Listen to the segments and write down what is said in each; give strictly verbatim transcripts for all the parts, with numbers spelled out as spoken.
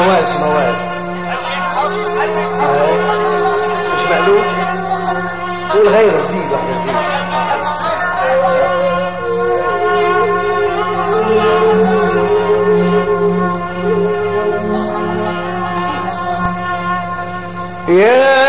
موال شي موال مش مألوف قول غيره جديد واحد جديد يا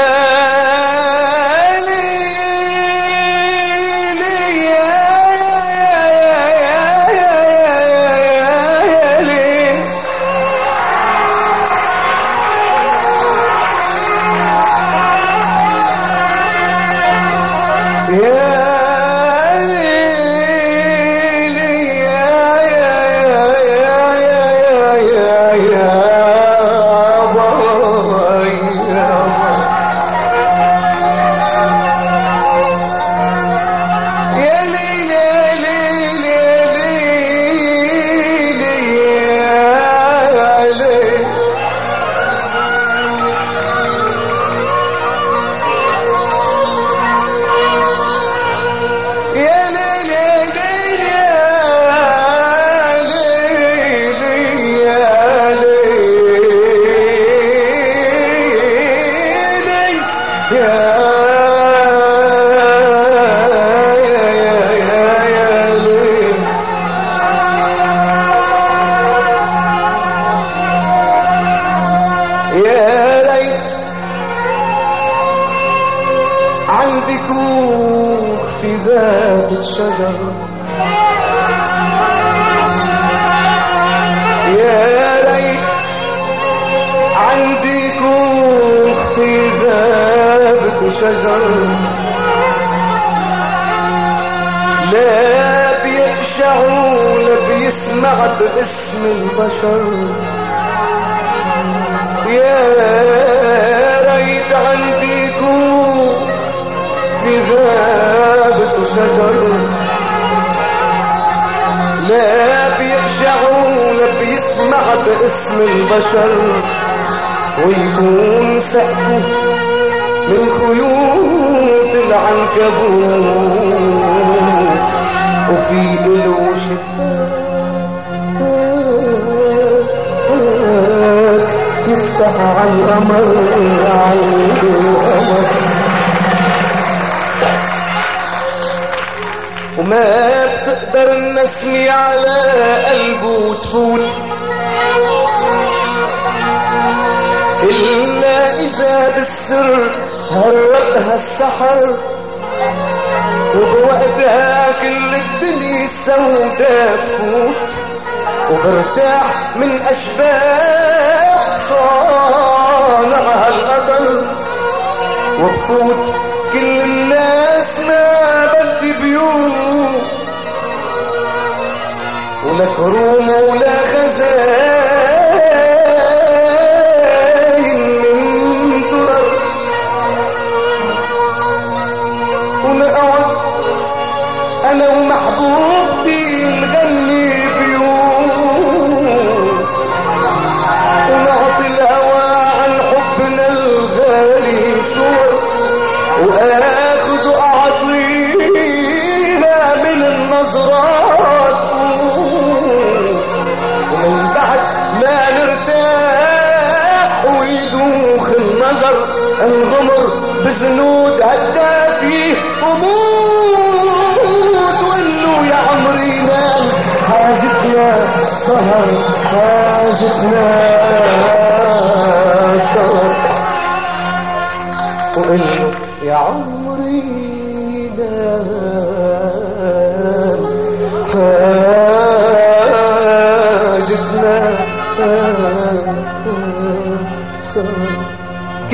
باسم البشر يا ريت عنديكم في غابة شجر لا بيرجع ولا بيسمع باسم البشر ويكون سقفه من خيوط العنكبوت وفي له شباك يفتح على القمر عند القمر وما بتقدر النسمة على قلبه تفوت إلا إذا بالسر هربها السحر وبوقتها كل الدنيا السوداء تفوت وبرتاح من أشباح صانعها القدر وبفوت كل الناس ما بدي بيوت ولا كروم ولا خزاين من درر ونقعد أنا ومحبوبتي نغني وآخذ أعطينا من النظرات ومن بعد ما نرتاح ويدوخ النظر الغمر بزنود هدافي وموت وإنه يا عمري نام حاجتنا سهر حاجتنا سهر وإنه يا عمري نام حاجتنا